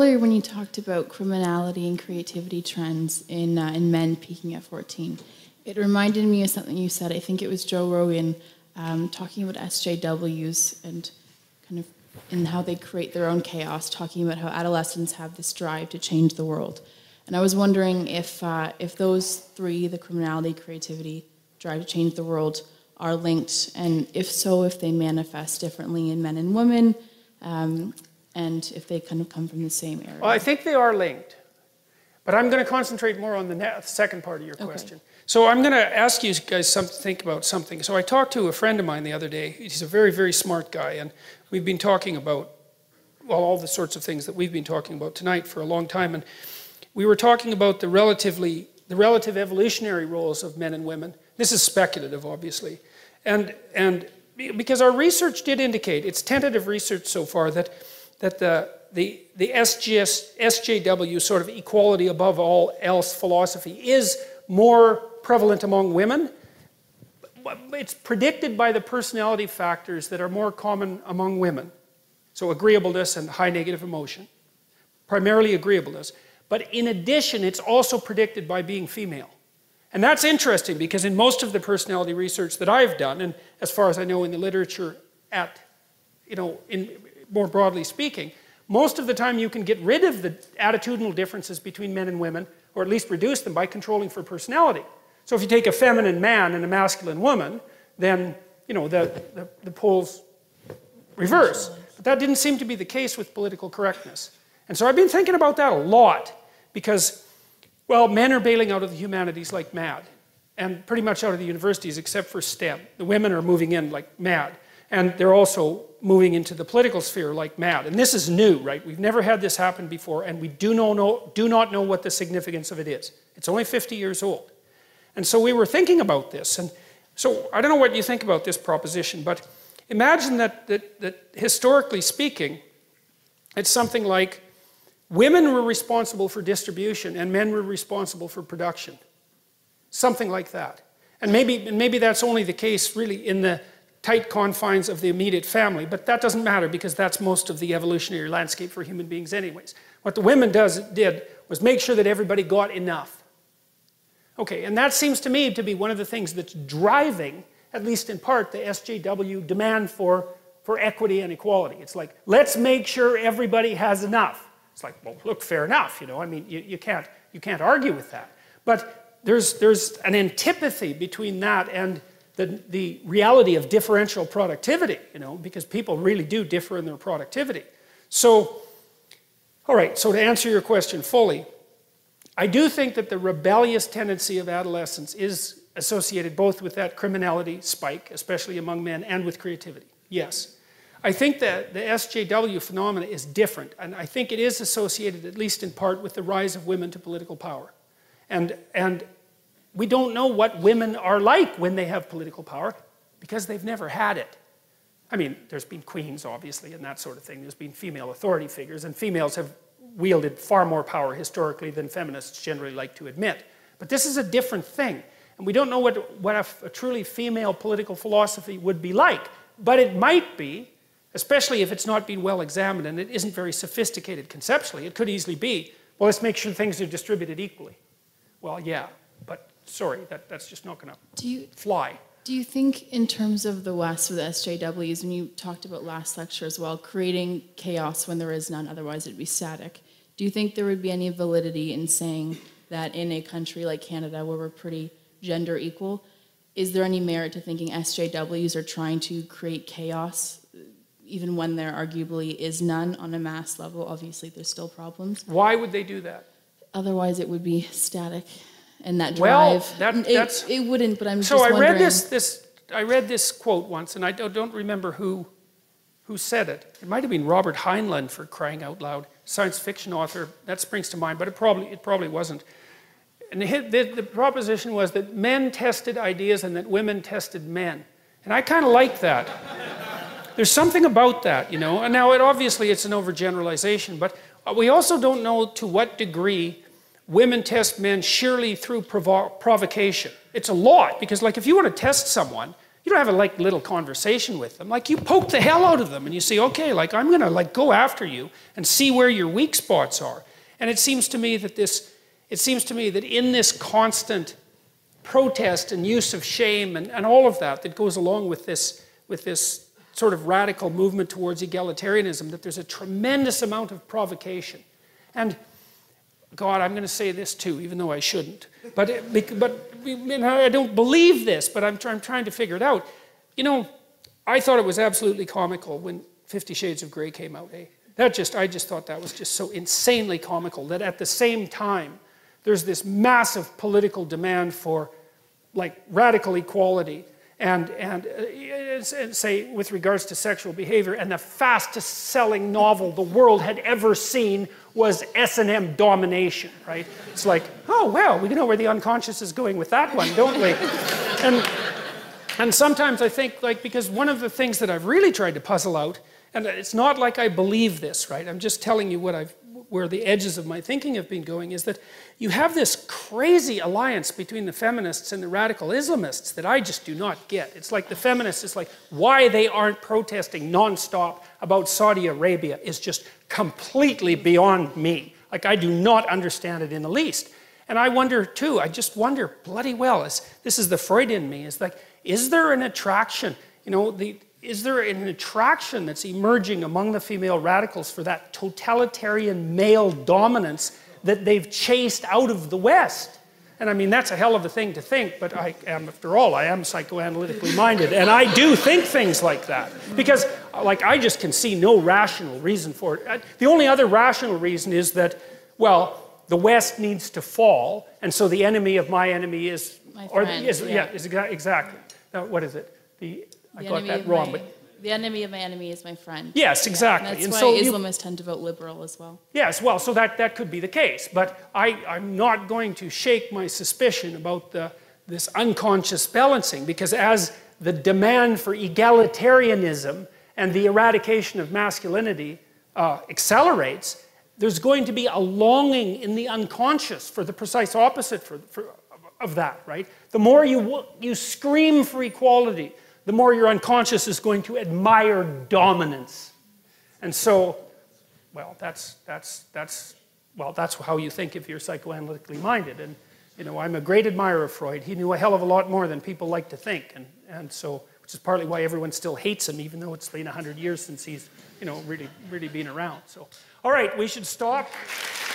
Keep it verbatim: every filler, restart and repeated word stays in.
earlier when you talked about criminality and creativity trends in uh, in men peaking at fourteen, it reminded me of something you said. I think it was Joe Rogan um, talking about S J Ws and kind of in how they create their own chaos, talking about how adolescents have this drive to change the world. And I was wondering if uh, if those three, the criminality, creativity, drive to change the world, are linked, and if so, if they manifest differently in men and women, um, and if they kind of come from the same area. Well, I think they are linked, but I'm going to concentrate more on the second part of your question. Okay. So I'm going to ask you guys some, to think about something. So I talked to a friend of mine the other day. He's a very, very smart guy, and we've been talking about, well, all the sorts of things that we've been talking about tonight for a long time, and we were talking about the relatively, the relative evolutionary roles of men and women. This is speculative, obviously, and and because our research did indicate, it's tentative research so far, that that the the the S J W sort of equality above all else philosophy is more prevalent among women. It's predicted by the personality factors that are more common among women, so agreeableness and high negative emotion, primarily agreeableness. But in addition, it's also predicted by being female. And that's interesting because in most of the personality research that I've done, and as far as I know in the literature at, you know, in more broadly speaking, most of the time you can get rid of the attitudinal differences between men and women, or at least reduce them by controlling for personality. So if you take a feminine man and a masculine woman, then, you know, the, the, the poles reverse. But that didn't seem to be the case with political correctness. And so I've been thinking about that a lot. Because, well, men are bailing out of the humanities like mad, and pretty much out of the universities except for STEM. The women are moving in like mad, and they're also moving into the political sphere like mad. And this is new, right? We've never had this happen before, and we do, know, know, do not know what the significance of it is. It's only fifty years old. And so we were thinking about this, and so I don't know what you think about this proposition, but imagine that, that, that historically speaking, it's something like women were responsible for distribution and men were responsible for production. Something like that. And maybe, and maybe that's only the case really in the tight confines of the immediate family, but that doesn't matter because that's most of the evolutionary landscape for human beings anyways. What the women does, did was make sure that everybody got enough. Okay, and that seems to me to be one of the things that's driving, at least in part, the S J W demand for, for equity and equality. It's like, let's make sure everybody has enough. It's like, well, look, fair enough, you know, I mean, you, you, can't, you can't argue with that. But there's, there's an antipathy between that and the, the reality of differential productivity, you know, because people really do differ in their productivity. So, all right, so to answer your question fully, I do think that the rebellious tendency of adolescence is associated both with that criminality spike, especially among men, and with creativity, yes. I think that the S J W phenomena is different, and I think it is associated, at least in part, with the rise of women to political power. And, and we don't know what women are like when they have political power, because they've never had it. I mean, there's been queens, obviously, and that sort of thing. There's been female authority figures, and females have wielded far more power historically than feminists generally like to admit. But this is a different thing, and we don't know what, what a, a truly female political philosophy would be like, but it might be, especially if it's not been well examined and it isn't very sophisticated conceptually. It could easily be, well, let's make sure things are distributed equally. Well, yeah, but sorry, that, that's just not going to fly. Do you think in terms of the West with S J Ws, when you talked about last lecture as well, creating chaos when there is none, otherwise it'd be static, do you think there would be any validity in saying that in a country like Canada where we're pretty gender equal, is there any merit to thinking S J Ws are trying to create chaos even when there arguably is none on a mass level? Obviously, there's still problems. Why would they do that? Otherwise, it would be static, and that drive. Well, that, it, that's it wouldn't. But I'm so just I wondering. read this. This I read this quote once, and I don't, don't remember who who said it. It might have been Robert Heinlein, for crying out loud, science fiction author. That springs to mind, but it probably it probably wasn't. And the, the, the proposition was that men tested ideas and that women tested men, and I kind of like that. There's something about that, you know. And now, it, obviously, it's an overgeneralization, but we also don't know to what degree women test men sheerly through provo provocation. It's a lot, because, like, if you want to test someone, you you don't have a like little conversation with them. Like you poke the hell out of them and you say, okay, like I'm gonna like go after you and see where your weak spots are. And it seems to me that this, it seems to me that in this constant protest and use of shame and, and all of that that goes along with this, with this sort of radical movement towards egalitarianism, that there's a tremendous amount of provocation. And God, I'm going to say this too, even though I shouldn't. But, it, but I don't believe this, but I'm, try, I'm trying to figure it out. You know, I thought it was absolutely comical when Fifty Shades of Grey came out. Eh? That just, I just thought that was just so insanely comical that at the same time, there's this massive political demand for like radical equality and, and, uh, and say with regards to sexual behavior, and the fastest selling novel the world had ever seen was S and M Domination, right? It's like, oh, well, we know where the unconscious is going with that one, don't we? and, and sometimes I think, like, because one of the things that I've really tried to puzzle out, and it's not like I believe this, right? I'm just telling you what I've, where the edges of my thinking have been going, is that you have this crazy alliance between the feminists and the radical Islamists that I just do not get. It's like the feminists, it's like why they aren't protesting nonstop about Saudi Arabia is just completely beyond me. Like I do not understand it in the least. And I wonder too, I just wonder bloody well, is, this is the Freud in me, is like, is there an attraction? You know, the, is there an attraction that's emerging among the female radicals for that totalitarian male dominance that they've chased out of the West? And I mean, that's a hell of a thing to think, but I am, after all, I am psychoanalytically minded, and I do think things like that. Because, like, I just can see no rational reason for it. The only other rational reason is that, well, the West needs to fall, and so the enemy of my enemy is... My or friend, is, yeah. yeah, is exa exactly. Now, what is it? The... I The got enemy that of wrong, my, but... The enemy of my enemy is my friend. Yes, exactly. Yeah, and and that's so why you, Islamists tend to vote liberal as well. yes, well, so that, that could be the case. But I, I'm not going to shake my suspicion about the, this unconscious balancing, because as the demand for egalitarianism and the eradication of masculinity uh, accelerates, there's going to be a longing in the unconscious for the precise opposite for, for, of that, right? The more you, you scream for equality, the more your unconscious is going to admire dominance. And so, well, that's, that's, that's, well, that's how you think if you're psychoanalytically minded. And, you know, I'm a great admirer of Freud. He knew a hell of a lot more than people like to think. And, and so, which is partly why everyone still hates him, even though it's been a hundred years since he's, you know, really, really been around. So, all right, we should stop.